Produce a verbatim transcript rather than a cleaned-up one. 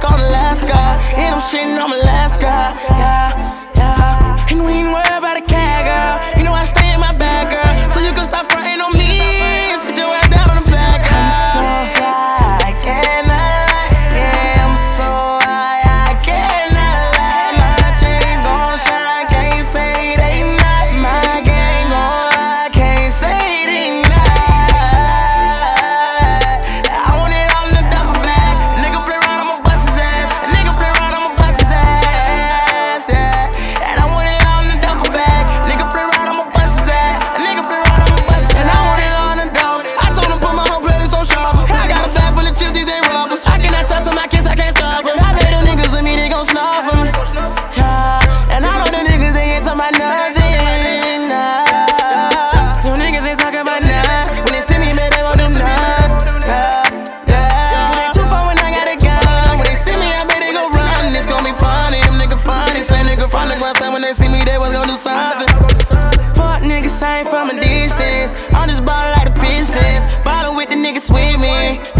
like on Alaska. And I'm shitting on Alaska. Yeah, yeah. And we ain't worried about a cat, girl. You know I stay in my bag, girl. So you can stop fronting on me and sit your ass down on the back, girl. I'm so fly, I cannot lie. Yeah, I'm so high, I cannot lie. My chains gon' shine, can't say they not. My gang gon' lie, can't say they not. I want it all in the duffel bag. A nigga play around, I'ma bust his ass. A nigga play around, I'ma bust his ass. Yeah, and I want it all in the duffel bag. Nigga play around, I'ma bust his ass. A nigga play around, I'ma bust his ass. And I want it all in the dope. I told him put my whole blood in so sharp. I got a bag full of chips, these ain't rubbers. I cannot touch them, I kiss, I can't stop them. I bet them niggas with me, they gon' snuff them. Yeah, and I know them niggas, they ain't talking about nothing. Nah. Them niggas ain't talking about nothing. When they see me, man, they won't do nothing. Yeah, yeah. They too far when I got a gun. When they see me, I bet they gon' run. It's gon' be funny, them niggas funny. Say nigga from the ground, say when they see me, they was gon' do something. Fuck niggas, I ain't from a distance. I'm just ballin' like the Pistons. Ballin' with the niggas with me.